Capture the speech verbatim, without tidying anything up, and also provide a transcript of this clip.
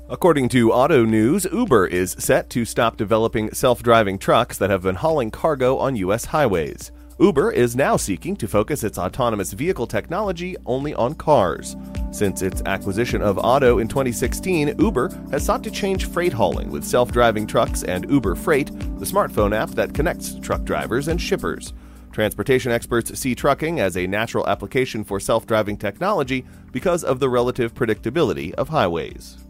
According to Auto News, Uber is set to stop developing self-driving trucks that have been hauling cargo on U S highways. Uber is now seeking to focus its autonomous vehicle technology only on cars. Since its acquisition of Otto in twenty sixteen, Uber has sought to change freight hauling with self-driving trucks and Uber Freight, the smartphone app that connects truck drivers and shippers. Transportation experts see trucking as a natural application for self-driving technology because of the relative predictability of highways.